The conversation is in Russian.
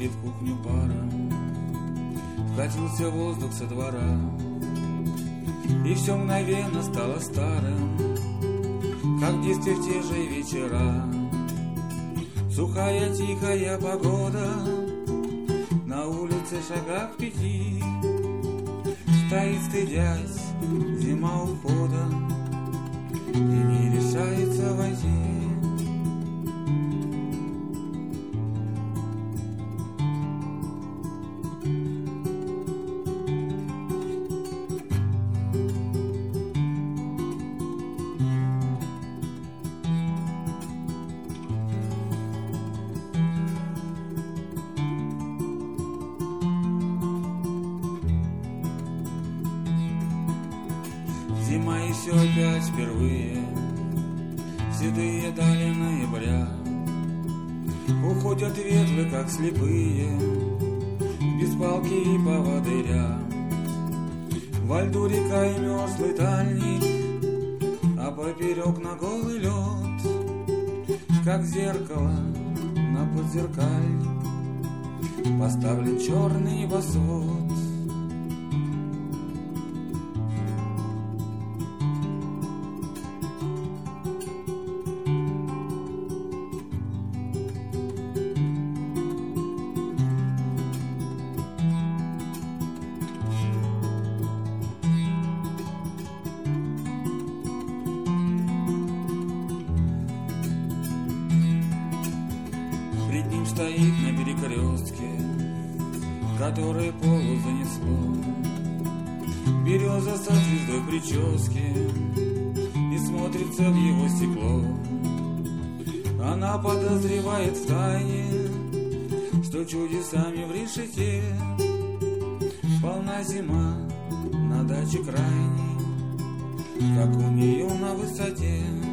в кухню пара, вкатился воздух со двора, и все мгновенно стало старым, как в детстве в те же вечера. Сухая тихая погода, на улице шагах 5, стоит стыдясь зима ухода и не решается войти. Зима и все опять впервые, седые дали ноября, уходят ветлы, как слепые, без палки и поводыря. Во льду река и мерзлый тальник, а поперек на голый лед, как зеркало на подзеркальник, поставлен черный небосвод. Пред ним стоит на перекрестке, который полу занесло, береза со звездой прически и смотрится в его стекло. Она подозревает втайне, что чудесами в решете полна зима на даче крайней, как у нее на высоте.